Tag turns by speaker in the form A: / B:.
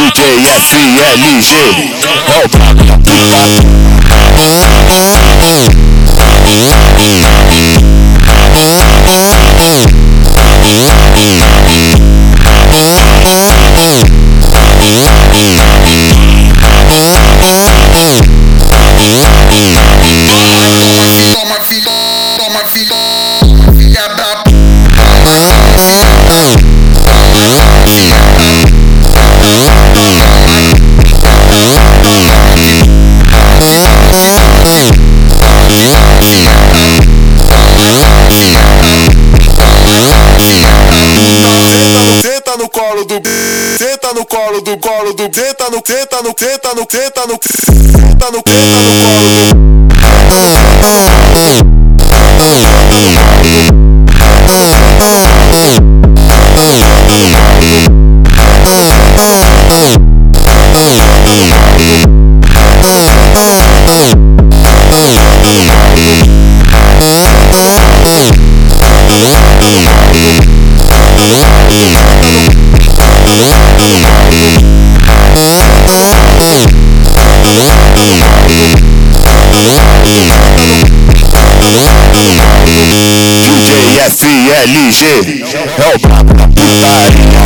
A: DJ FLG é o brabo da puta. Senta no colo do, senta no colo do, senta no, senta no, senta no, senta no, senta no, senta no colo do. DJ FLG é o brabo da putaria.